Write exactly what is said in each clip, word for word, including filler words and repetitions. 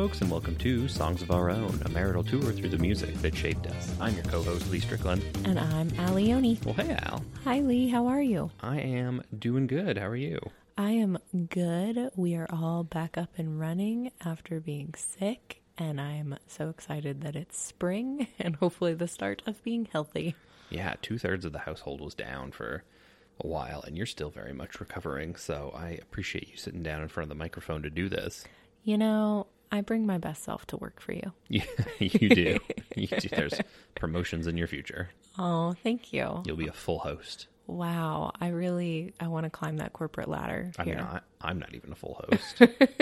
folks, and welcome to Songs of Our Own, a marital tour through the music that shaped us. I'm your co-host, Lee Strickland. And I'm Alioni. Well, hey, Al. Hi, Lee. How are you? I am doing good. How are you? I am good. We are all back up and running after being sick, and I'm so excited that it's spring and hopefully the start of being healthy. Yeah, two-thirds of the household was down for a while, and you're still very much recovering, so I appreciate you sitting down in front of the microphone to do this. You know, I bring my best self to work for you. Yeah, you do. You do. There's promotions in your future. Oh, thank you. You'll be a full host. Wow. I really, I want to climb that corporate ladder I here. mean, I, I'm not even a full host.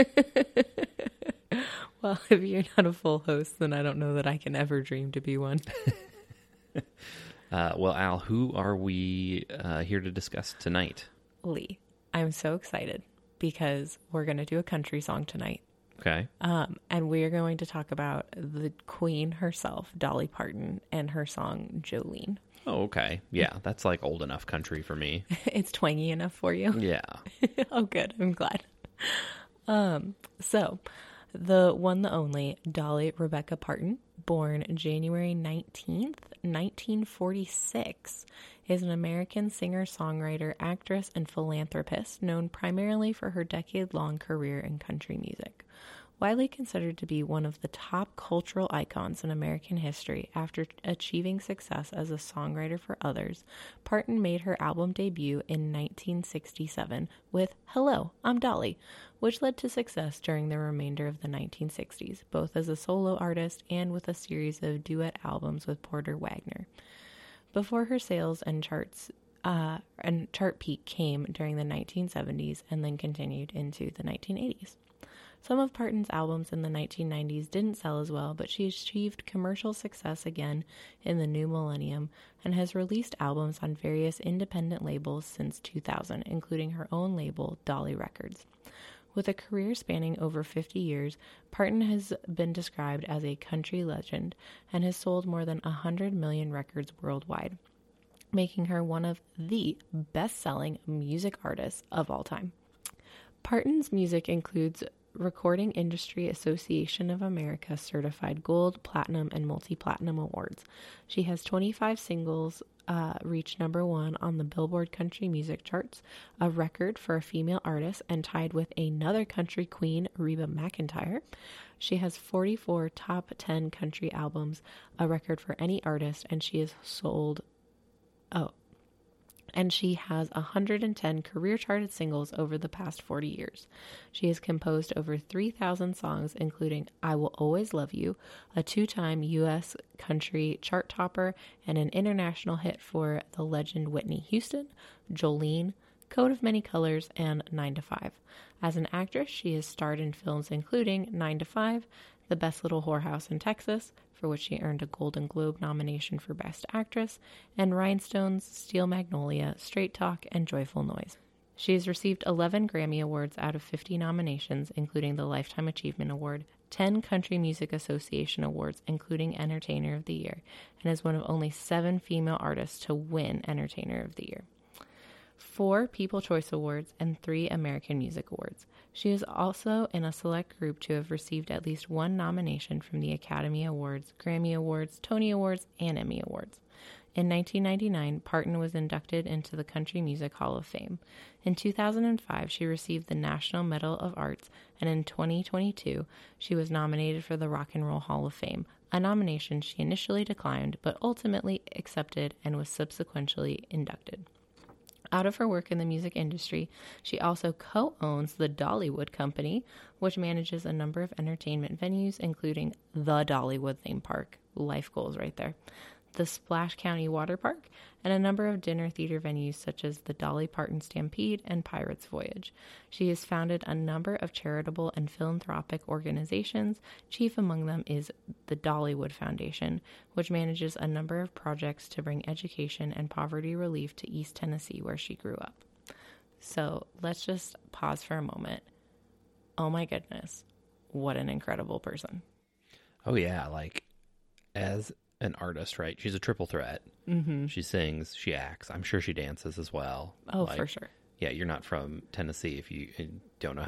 Well, if you're not a full host, then I don't know that I can ever dream to be one. uh, well, Al, who are we uh, here to discuss tonight? Lee, I'm so excited because we're going to do a country song tonight. Okay. Um, and we are going to talk about the queen herself, Dolly Parton, and her song Jolene. Oh, okay. Yeah, that's like old enough country for me. It's twangy enough for you? Yeah. Oh, good. I'm glad. Um, so, the one, the only, Dolly Rebecca Parton, born January nineteenth, nineteen forty-six, is an American singer, songwriter, actress, and philanthropist known primarily for her decade-long career in country music. Widely considered to be one of the top cultural icons in American history after achieving success as a songwriter for others, Parton made her album debut in nineteen sixty-seven with Hello, I'm Dolly, which led to success during the remainder of the nineteen sixties, both as a solo artist and with a series of duet albums with Porter Wagoner. Before her sales and charts uh, and chart peak came during the nineteen seventies and then continued into the nineteen eighties. Some of Parton's albums in the nineteen nineties didn't sell as well, but she achieved commercial success again in the new millennium and has released albums on various independent labels since two thousand, including her own label, Dolly Records. With a career spanning over fifty years, Parton has been described as a country legend and has sold more than one hundred million records worldwide, making her one of the best-selling music artists of all time. Parton's music includes Recording Industry Association of America certified gold, platinum, and multi-platinum awards. She has twenty-five singles uh, reach number one on the Billboard Country Music charts, a record for a female artist, and tied with another country queen, Reba McEntire. She has forty-four top ten country albums, a record for any artist, and she has sold... Oh, and she has one hundred ten career-charted singles over the past forty years. She has composed over three thousand songs, including I Will Always Love You, a two-time U S country chart topper, and an international hit for the legend Whitney Houston, Jolene, Coat of Many Colors, and nine to five. As an actress, she has starred in films including nine to five, The Best Little Whorehouse in Texas, for which she earned a Golden Globe nomination for Best Actress, and Rhinestones, Steel Magnolia, Straight Talk, and Joyful Noise. She has received eleven Grammy Awards out of fifty nominations, including the Lifetime Achievement Award, ten Country Music Association Awards, including Entertainer of the Year, and is one of only seven female artists to win Entertainer of the Year, four People Choice Awards, and three American Music Awards. She is also in a select group to have received at least one nomination from the Academy Awards, Grammy Awards, Tony Awards, and Emmy Awards. In nineteen ninety-nine, Parton was inducted into the Country Music Hall of Fame. In two thousand five, she received the National Medal of Arts, and in twenty twenty-two, she was nominated for the Rock and Roll Hall of Fame, a nomination she initially declined but ultimately accepted and was subsequently inducted. Out of her work in the music industry, she also co-owns the Dollywood Company, which manages a number of entertainment venues, including the Dollywood Theme Park, life goals right there, the Splash County Water Park, and a number of dinner theater venues such as the Dolly Parton Stampede and Pirates Voyage. She has founded a number of charitable and philanthropic organizations. Chief among them is the Dollywood Foundation, which manages a number of projects to bring education and poverty relief to East Tennessee, where she grew up. So let's just pause for a moment. Oh my goodness, what an incredible person. Oh yeah, like as an artist, right? She's a triple threat. Mm-hmm. She sings, she acts. I'm sure she dances as well. Oh, like, for sure. Yeah, you're not from Tennessee if you don't know how to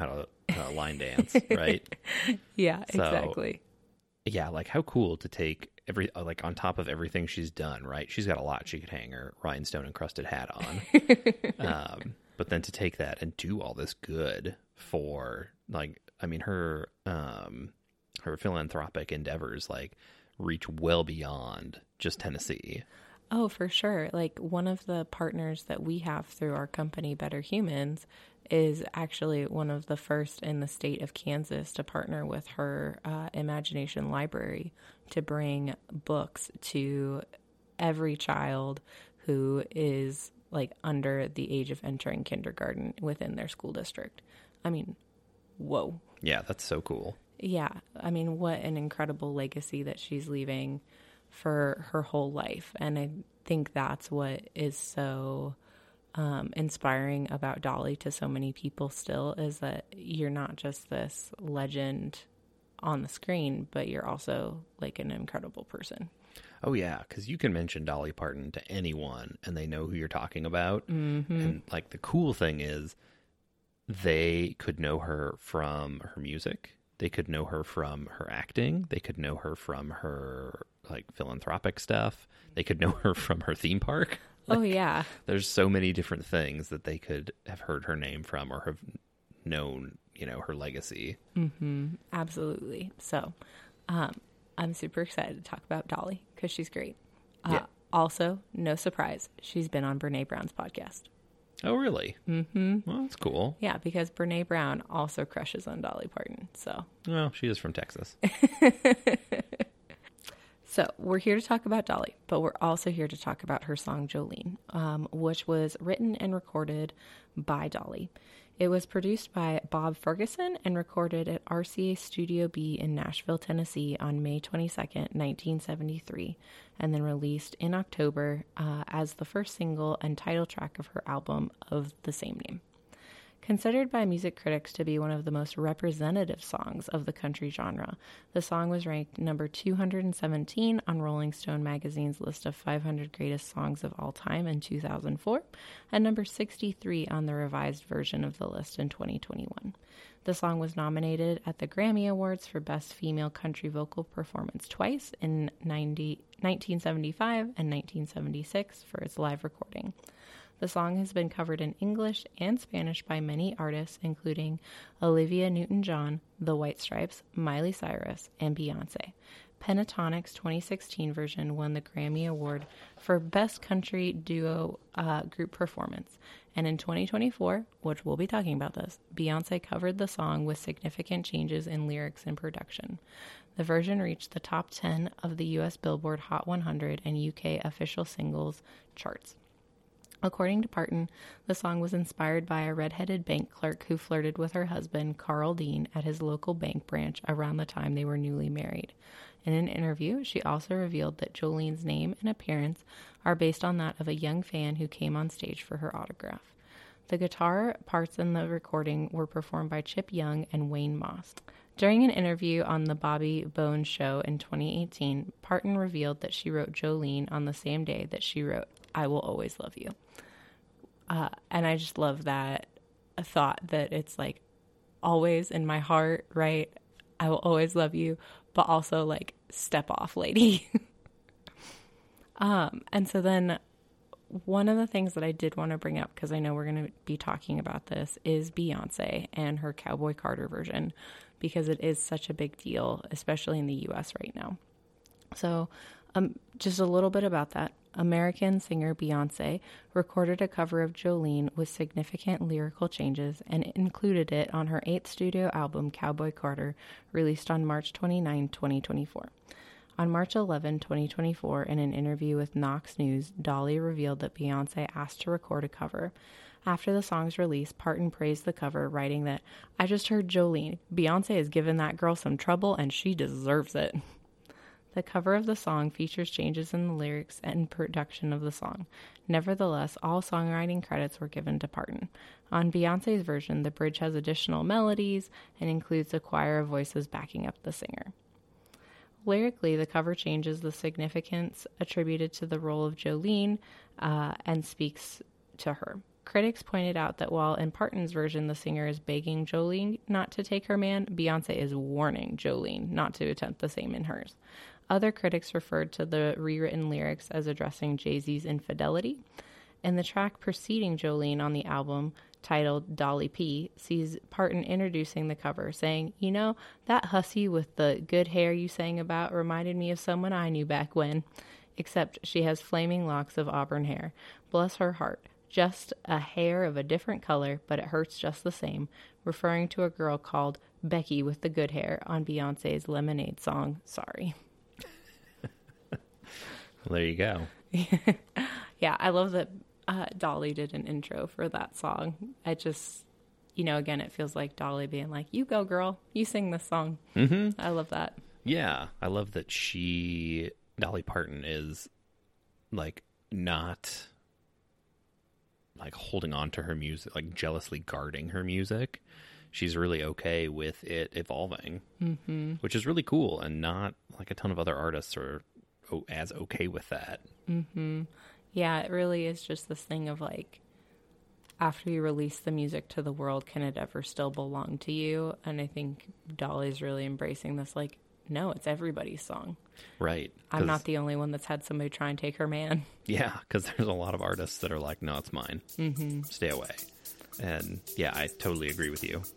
uh, line dance, right? Yeah, So, exactly. Yeah, like how cool to take every uh, like on top of everything she's done, right? She's got a lot she could hang her rhinestone encrusted hat on. um, but then to take that and do all this good for like, I mean, her um, her philanthropic endeavors like reach well beyond just Tennessee. Oh, for sure. Like one of the partners that we have through our company, Better Humans, is actually one of the first in the state of Kansas to partner with her uh, Imagination Library to bring books to every child who is like under the age of entering kindergarten within their school district. I mean, whoa. Yeah, that's so cool. Yeah. I mean, what an incredible legacy that she's leaving for her whole life. And I think that's what is so um, inspiring about Dolly to so many people still, is that you're not just this legend on the screen, but you're also like an incredible person. Oh, yeah, because you can mention Dolly Parton to anyone and they know who you're talking about. Mm-hmm. And like the cool thing is they could know her from her music. They could know her from her acting. They could know her from her like philanthropic stuff. They could know her from her theme park. Like, oh, yeah. There's so many different things that they could have heard her name from or have known, you know, her legacy. Mm-hmm. Absolutely. So um, I'm super excited to talk about Dolly because she's great. Uh, Yeah. Also, no surprise, she's been on Brene Brown's podcast. Oh, really? Mm-hmm. Well, that's cool. Yeah, because Brene Brown also crushes on Dolly Parton. So, Well, she is from Texas. so we're here to talk about Dolly, but we're also here to talk about her song Jolene, um, which was written and recorded by Dolly. It was produced by Bob Ferguson and recorded at R C A Studio B in Nashville, Tennessee on May twenty-second, nineteen seventy-three, and then released in October uh, as the first single and title track of her album of the same name. Considered by music critics to be one of the most representative songs of the country genre, the song was ranked number two hundred seventeen on Rolling Stone magazine's list of five hundred greatest songs of all time in two thousand four, and number sixty-three on the revised version of the list in twenty twenty-one. The song was nominated at the Grammy Awards for Best Female Country Vocal Performance twice in nineteen seventy-five and nineteen seventy-six for its live recording. The song has been covered in English and Spanish by many artists, including Olivia Newton-John, The White Stripes, Miley Cyrus, and Beyonce. Pentatonic's twenty sixteen version won the Grammy Award for Best Country Duo uh, Group Performance. And in twenty twenty-four, which we'll be talking about this, Beyonce covered the song with significant changes in lyrics and production. The version reached the top ten of the U S Billboard Hot one hundred and U K official singles charts. According to Parton, the song was inspired by a redheaded bank clerk who flirted with her husband, Carl Dean, at his local bank branch around the time they were newly married. In an interview, she also revealed that Jolene's name and appearance are based on that of a young fan who came on stage for her autograph. The guitar parts in the recording were performed by Chip Young and Wayne Moss. During an interview on the Bobby Bones Show in twenty eighteen, Parton revealed that she wrote Jolene on the same day that she wrote I Will Always Love You. Uh, and I just love that thought that it's like always in my heart, right? I will always love you, but also like step off, lady. um, and so then one of the things that I did want to bring up, because I know we're going to be talking about this, is Beyonce and her Cowboy Carter version, because it is such a big deal, especially in the U S right now. So um, just a little bit about that. American singer Beyonce recorded a cover of Jolene with significant lyrical changes and included it on her eighth studio album, Cowboy Carter, released on March twenty-ninth, twenty twenty-four. On March eleventh, twenty twenty-four, in an interview with Knox News, Dolly revealed that Beyonce asked to record a cover. After the song's release, Parton praised the cover, writing that, "I just heard Jolene. Beyonce has given that girl some trouble and she deserves it." The cover of the song features changes in the lyrics and production of the song. Nevertheless, all songwriting credits were given to Parton. On Beyonce's version, the bridge has additional melodies and includes a choir of voices backing up the singer. Lyrically, the cover changes the significance attributed to the role of Jolene uh, and speaks to her. critics pointed out that while in Parton's version the singer is begging Jolene not to take her man, Beyonce is warning Jolene not to attempt the same in hers. Other critics referred to the rewritten lyrics as addressing Jay-Z's infidelity, and the track preceding Jolene on the album, titled Dolly P, sees Parton introducing the cover, saying, "You know, that hussy with the good hair you sang about reminded me of someone I knew back when, except she has flaming locks of auburn hair. Bless her heart. Just a hair of a different color, but it hurts just the same," referring to a girl called Becky with the good hair on Beyonce's Lemonade song, Sorry. Well, there you go. Yeah, I love that uh, Dolly did an intro for that song. I just, you know, again, it feels like Dolly being like, "You go, girl. You sing this song." Mm-hmm. I love that. Yeah, I love that she, Dolly Parton, is like not like holding on to her music, like jealously guarding her music. She's really okay with it evolving, mm-hmm. which is really cool, and not like a ton of other artists are as okay with that. Mm-hmm. Yeah, it really is just this thing of like, after you release the music to the world, can it ever still belong to you? And I think Dolly's really embracing this, like, no, it's everybody's song. Right. I'm not the only one that's had somebody try and take her man. Yeah, because there's a lot of artists that are like, no, it's mine. Mm-hmm. Stay away. And yeah, I totally agree with you.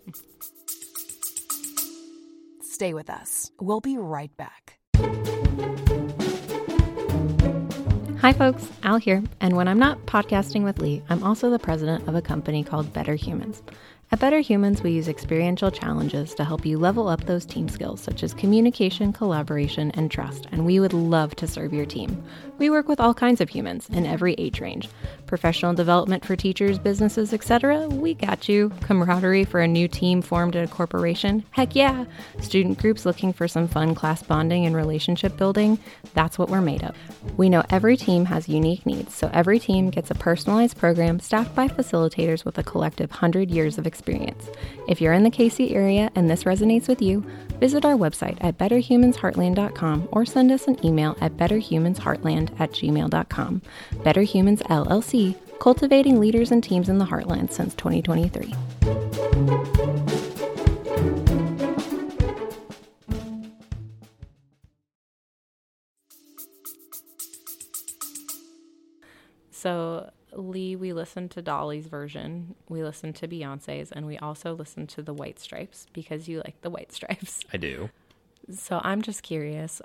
Stay with us. We'll be right back. Hi folks, Al here, and when I'm not podcasting with Lee, I'm also the president of a company called Better Humans. At Better Humans, we use experiential challenges to help you level up those team skills such as communication, collaboration, and trust, and we would love to serve your team. We work with all kinds of humans in every age range. Professional development for teachers, businesses, et cetera. We got you. Camaraderie for a new team formed at a corporation? Heck yeah. Student groups looking for some fun class bonding and relationship building? That's what we're made of. We know every team has unique needs, so every team gets a personalized program staffed by facilitators with a collective one hundred years of experience. If you're in the K C area and this resonates with you, visit our website at better humans heartland dot com or send us an email at better humans heartland at gmail dot com. Better Humans, L L C, cultivating leaders and teams in the Heartland since twenty twenty-three. So, Lee, we listened to Dolly's version, we listened to Beyonce's, and we also listened to the White Stripes because you like the White Stripes. I do. So I'm just curious,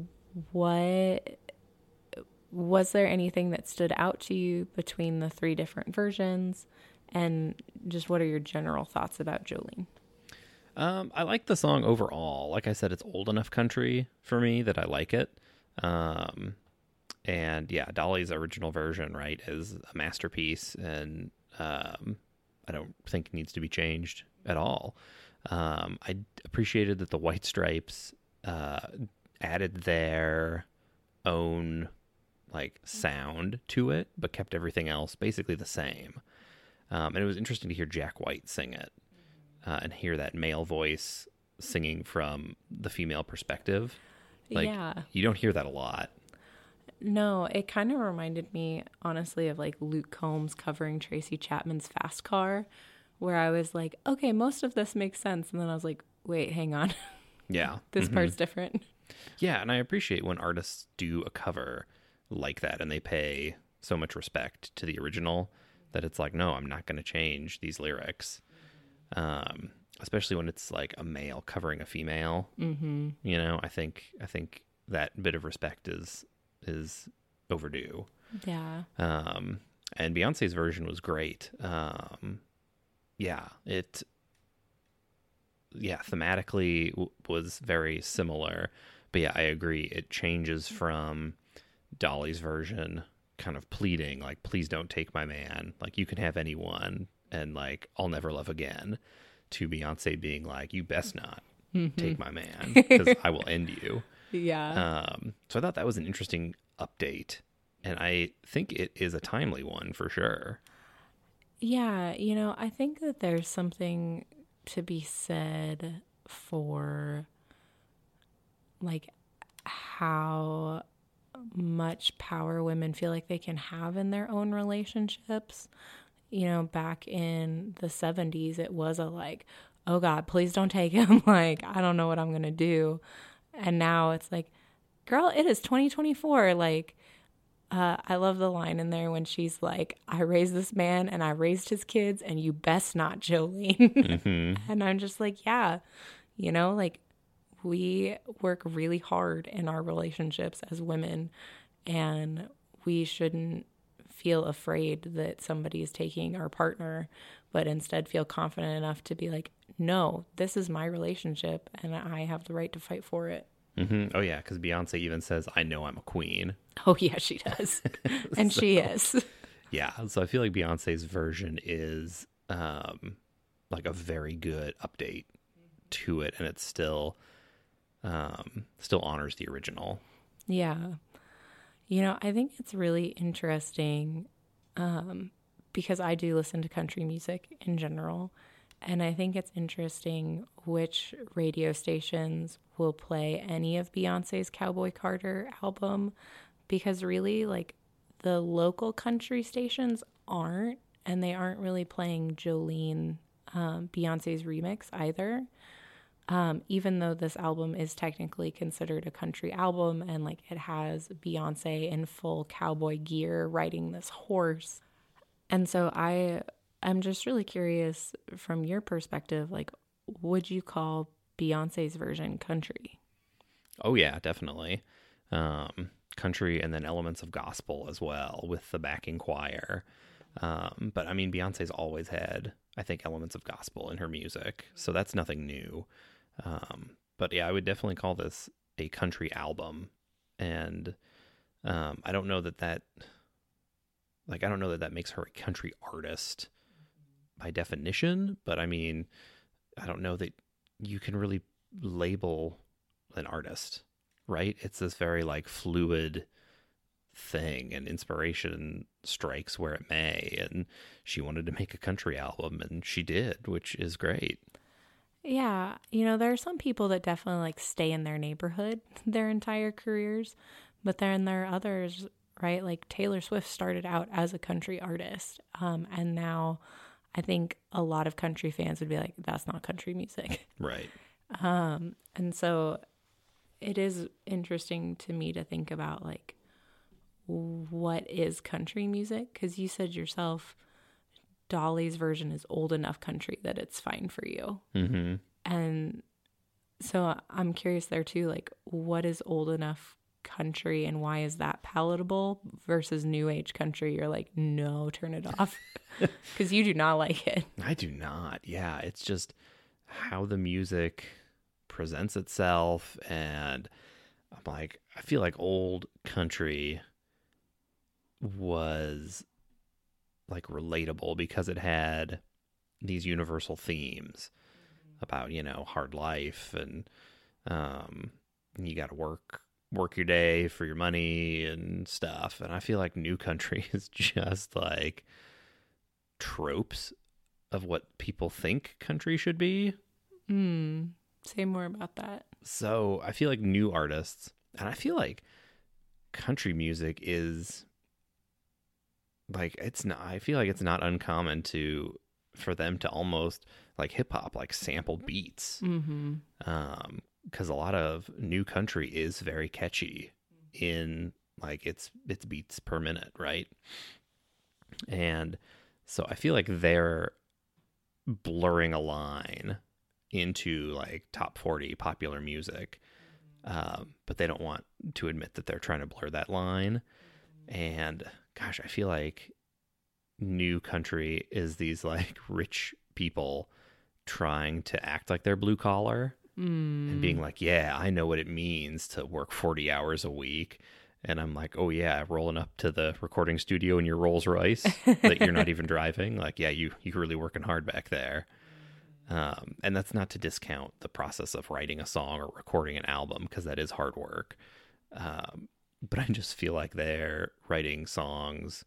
what was there anything that stood out to you between the three different versions, and just what are your general thoughts about Jolene? Um, I like the song overall. Like I said, it's old enough country for me that I like it. Um, and yeah, Dolly's original version, right, is a masterpiece, and um, I don't think it needs to be changed at all. Um, I appreciated that the White Stripes uh, added their own like sound to it, but kept everything else basically the same. Um, and it was interesting to hear Jack White sing it uh, and hear that male voice singing from the female perspective. Like, yeah. You don't hear that a lot. No, it kind of reminded me, honestly, of like Luke Combs covering Tracy Chapman's Fast Car, where I was like, okay, most of this makes sense. And then I was like, wait, hang on. Yeah. This mm-hmm. part's different. Yeah, and I appreciate when artists do a cover like that and they pay so much respect to the original that it's like, no, I'm not going to change these lyrics. Um, especially when it's like a male covering a female. Mm-hmm. You know, I think I think that bit of respect is is overdue. Yeah. Um, and Beyonce's version was great. Um, yeah, it, yeah, thematically w- was very similar, but yeah, I agree. It changes from Dolly's version, kind of pleading, like, please don't take my man. Like, you can have anyone, and like, I'll never love again, to Beyonce being like, you best not mm-hmm. take my man, because I will end you. Yeah. Um, so I thought that was an interesting update, and I think it is a timely one for sure. Yeah, you know, I think that there's something to be said for like how much power women feel like they can have in their own relationships. you know, back in the seventies, it was a like, oh God, please don't take him. Like, I don't know what I'm going to do. And now it's like, girl, it is twenty twenty-four. Like, uh, I love the line in there when she's like, I raised this man and I raised his kids and you best not, Jolene. Mm-hmm. And I'm just like, yeah, you know, like we work really hard in our relationships as women, and we shouldn't feel afraid that somebody is taking our partner, but instead feel confident enough to be like, no, this is my relationship and I have the right to fight for it. Mm-hmm. Oh, yeah, because Beyonce even says, I know I'm a queen. Oh, yeah, she does. And so, she is. Yeah, so I feel like Beyonce's version is um, like a very good update to it, and it still, um, still honors the original. Yeah. You know, I think it's really interesting um, because I do listen to country music in general. And I think it's interesting which radio stations will play any of Beyonce's Cowboy Carter album, because really, like, the local country stations aren't, and they aren't really playing Jolene, um, Beyonce's remix either. Um, even though this album is technically considered a country album and like it has Beyonce in full cowboy gear riding this horse. And so I I'm just really curious from your perspective, like, would you call Beyonce's version country? Oh yeah, definitely. Um, country and then elements of gospel as well with the backing choir. Um, but I mean, Beyonce's always had, I think, elements of gospel in her music, so that's nothing new. Um, but yeah, I would definitely call this a country album. And um, I don't know that that, like, I don't know that that makes her a country artist by definition, but I mean, I don't know that you can really label an artist, right? It's this very like fluid thing, and inspiration strikes where it may. And she wanted to make a country album, and she did, which is great. Yeah, you know, there are some people that definitely like stay in their neighborhood their entire careers, but then there are others, right? Like Taylor Swift started out as a country artist, um, and now I think a lot of country fans would be like, that's not country music. Right. Um, and so it is interesting to me to think about like, what is country music? Because you said yourself, Dolly's version is old enough country that it's fine for you. Mm-hmm. And so I'm curious there too, like, what is old enough country and why is that palatable versus new age country? You're like, no, turn it off, because you do not like it. I do not. Yeah, it's just how the music presents itself. And I'm like, I feel like old country was like relatable because it had these universal themes about, you know, hard life, and um, you got to work work your day for your money and stuff. And I feel like new country is just like tropes of what people think country should be. Mm, say more about that. So I feel like new artists, and I feel like country music is like, it's not, I feel like it's not uncommon to, for them to almost like hip hop, like sample beats. Mm-hmm. Um, cause a lot of new country is very catchy in like its, its beats per minute. Right. And so I feel like they're blurring a line into like top forty popular music. Um, but they don't want to admit that they're trying to blur that line. And gosh, I feel like new country is these like rich people trying to act like they're blue collar mm. and being like, yeah, I know what it means to work forty hours a week. And I'm like, oh yeah, rolling up to the recording studio in your Rolls Royce that you're not even driving. Like, yeah, you, you're really working hard back there. Um, and that's not to discount the process of writing a song or recording an album, because that is hard work. Um, but I just feel like they're writing songs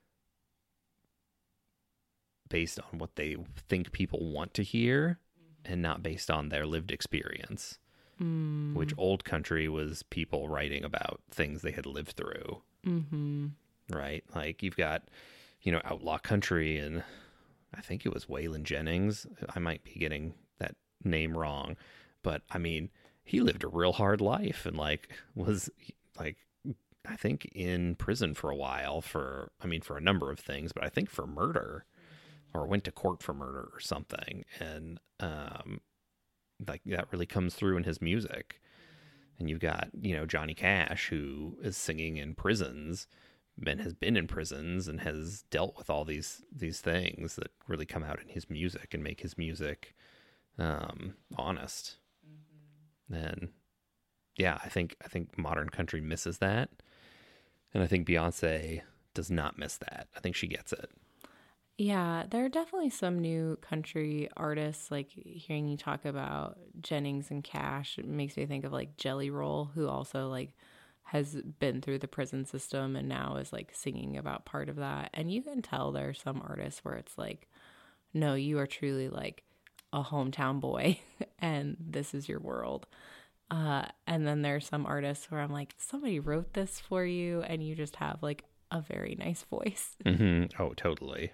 based on what they think people want to hear and not based on their lived experience, mm. which old country was people writing about things they had lived through. Mm-hmm. Right? Like you've got you know, outlaw country, and I think it was Waylon Jennings. I might be getting that name wrong, but I mean, he lived a real hard life and like was like, I think in prison for a while for, I mean, for a number of things, but I think for murder, or went to court for murder or something. And, um, like that really comes through in his music. And you've got, you know, Johnny Cash, who is singing in prisons and has been in prisons and has dealt with all these, these things that really come out in his music and make his music, um, honest. Mm-hmm. And yeah, I think, I think modern country misses that. And I think Beyonce does not miss that. I think she gets it. Yeah, there are definitely some new country artists, like hearing you talk about Jennings and Cash, it makes me think of like Jelly Roll, who also like has been through the prison system and now is like singing about part of that. And you can tell there are some artists where it's like, no, you are truly like a hometown boy and this is your world. Uh, and then there's some artists where I'm like, somebody wrote this for you and you just have like a very nice voice. Mm-hmm. Oh, totally.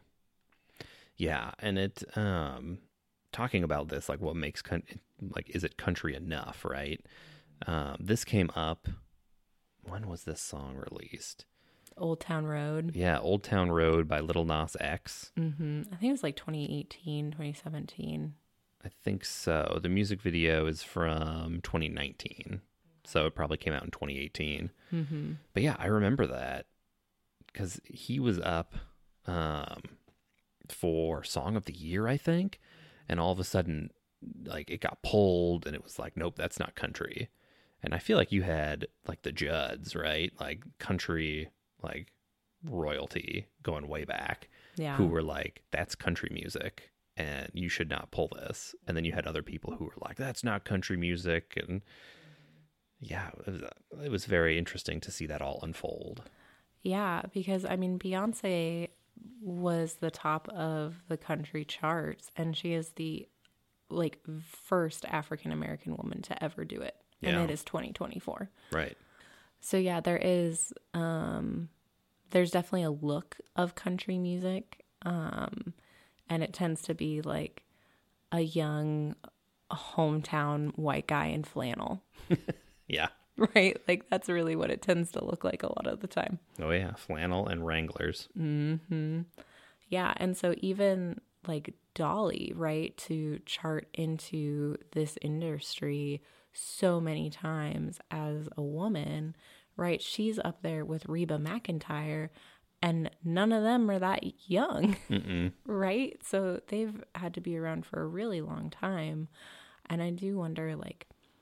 Yeah, and it um talking about this, like what makes con- like is it country enough, right? Um, this came up. When was this song released? Old Town Road. Yeah, Old Town Road by Lil Nas X. Mm-hmm. I think it was like twenty eighteen, twenty seventeen. I think so. The music video is from twenty nineteen, so it probably came out in twenty eighteen. Mm-hmm. But yeah, I remember that because he was up. Um, for Song of the Year, I think, and all of a sudden like it got pulled and it was like, nope, that's not country. And I feel like you had like the Judds, right? Like country, like royalty going way back, yeah, who were like, that's country music and you should not pull this. And then you had other people who were like, that's not country music. And yeah, it was, it was very interesting to see that all unfold. Yeah, because I mean, Beyonce was the top of the country charts and she is the like first African American woman to ever do it. Yeah. And it is twenty twenty-four. Right. So yeah, there is um there's definitely a look of country music. Um and it tends to be like a young hometown white guy in flannel. Yeah. Right? Like that's really what it tends to look like a lot of the time. Oh yeah, flannel and Wranglers. Mm-hmm. Yeah, and so even like Dolly, right, to chart into this industry so many times as a woman, right? She's up there with Reba McEntire, and none of them are that young, Mm-mm. right? So they've had to be around for a really long time, and I do wonder, like,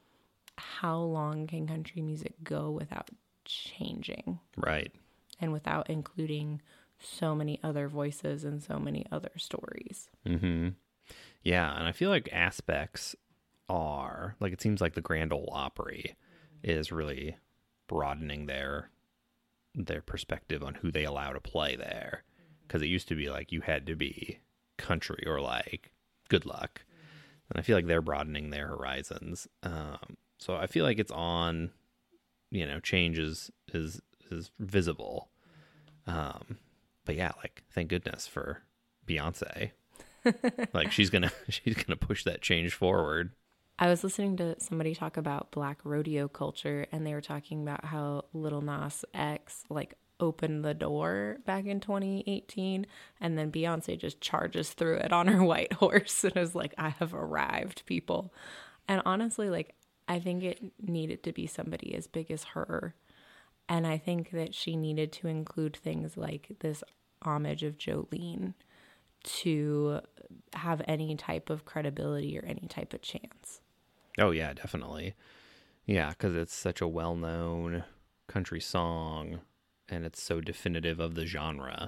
how long can country music go without changing? Right. And without including so many other voices and so many other stories. Mm-hmm. Yeah, and I feel like aspects are, like it seems like the Grand Ole Opry is really broadening their their perspective on who they allow to play there. Because it used to be like you had to be country or like good luck. And I feel like they're broadening their horizons. Um, so I feel like it's on, you know, change is, is, is visible. Um, but yeah, like, thank goodness for Beyonce. Like she's gonna she's gonna push that change forward. I was listening to somebody talk about black rodeo culture, and they were talking about how Lil Nas X like opened the door back in twenty eighteen, and then Beyonce just charges through it on her white horse and is like, I have arrived, people. And honestly, like, I think it needed to be somebody as big as her. And I think that she needed to include things like this homage of Jolene to have any type of credibility or any type of chance. Oh, yeah, definitely. Yeah, because it's such a well-known country song, and it's so definitive of the genre,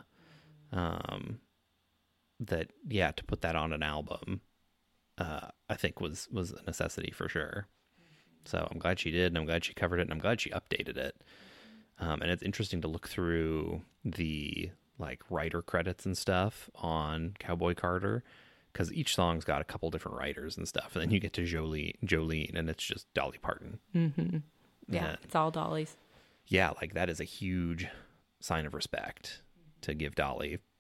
um, that, yeah, to put that on an album, uh, I think was, was a necessity for sure. So I'm glad she did, and I'm glad she covered it, and I'm glad she updated it. Um, and it's interesting to look through the like writer credits and stuff on Cowboy Carter, because each song's got a couple different writers and stuff, and then you get to Jolene, Jolene, and it's just Dolly Parton. Mm-hmm. Yeah, and, it's all Dolly's. Yeah, like that is a huge sign of respect to give Dolly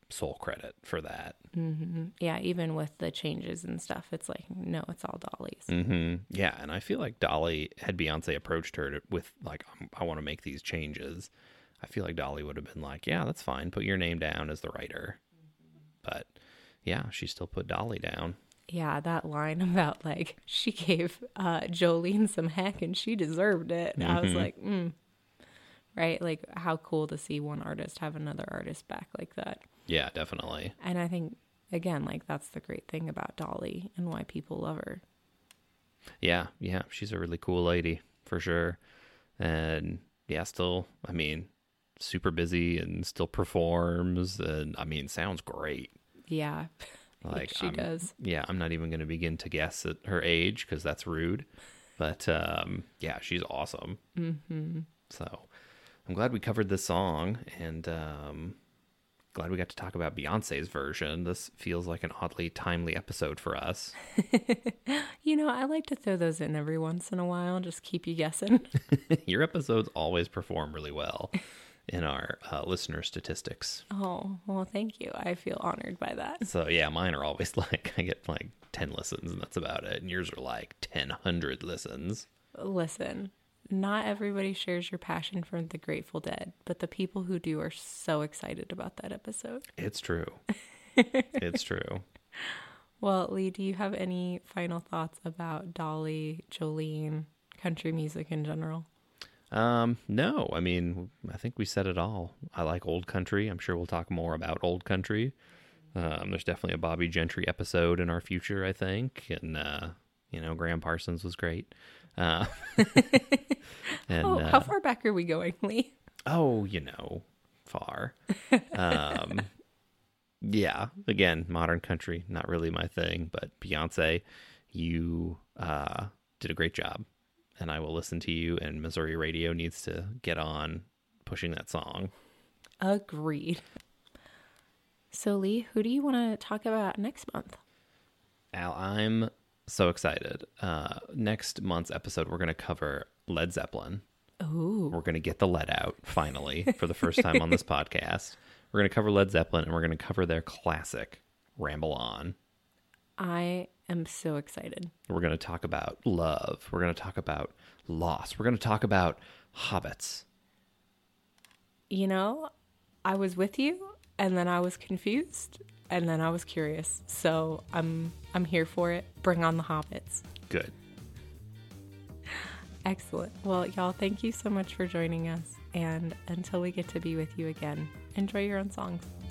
sole credit for that. Mm-hmm. Yeah, even with the changes and stuff, it's like, no, it's all Dolly's. Mm-hmm. Yeah, and I feel like Dolly, had Beyonce approached her to, with, like, I want to make these changes, I feel like Dolly would have been like, yeah, that's fine. Put your name down as the writer. But, yeah, she still put Dolly down. Yeah, that line about, like, she gave uh, Jolene some heck and she deserved it. And mm-hmm. I was like, mm. Right? Like, how cool to see one artist have another artist back like that. Yeah, definitely. And I think, again, like, that's the great thing about Dolly and why people love her. Yeah, yeah, she's a really cool lady, for sure. And, yeah, still, I mean, super busy and still performs. And, I mean, sounds great. Yeah, like she I'm, does. Yeah, I'm not even going to begin to guess at her age because that's rude. But, um, yeah, she's awesome. Mm-hmm. So I'm glad we covered this song, and um, glad we got to talk about Beyonce's version. This feels like an oddly timely episode for us. You know, I like to throw those in every once in a while, just keep you guessing. Your episodes always perform really well in our uh, listener statistics. Oh, well, thank you. I feel honored by that. So, yeah, mine are always like, I get like ten listens, and that's about it. And yours are like ten hundred listens. Listen. Not everybody shares your passion for the Grateful Dead, but the people who do are so excited about that episode. It's true. It's true. Well, Lee, do you have any final thoughts about Dolly, Jolene, country music in general? Um, no, I mean, I think we said it all. I like old country. I'm sure we'll talk more about old country. Um, there's definitely a Bobby Gentry episode in our future, I think. And, uh, you know, Graham Parsons was great. Uh, and, oh, how uh, far back are we going, Lee? Oh, you know, far. Um, yeah, again, modern country, not really my thing, but Beyonce, you uh, did a great job, and I will listen to you, and Missouri Radio needs to get on pushing that song. Agreed. So, Lee, who do you want to talk about next month? Al, I'm so excited. Uh, next month's episode, we're going to cover Led Zeppelin. Ooh. We're going to get the lead out, finally, for the first time on this podcast. We're going to cover Led Zeppelin, and we're going to cover their classic, Ramble On. I am so excited. We're going to talk about love. We're going to talk about loss. We're going to talk about hobbits. You know, I was with you, and then I was confused, and then I was curious. So I'm I'm here for it. Bring on the hobbits. Good. Excellent. Well, y'all, thank you so much for joining us. And until we get to be with you again, enjoy your own songs.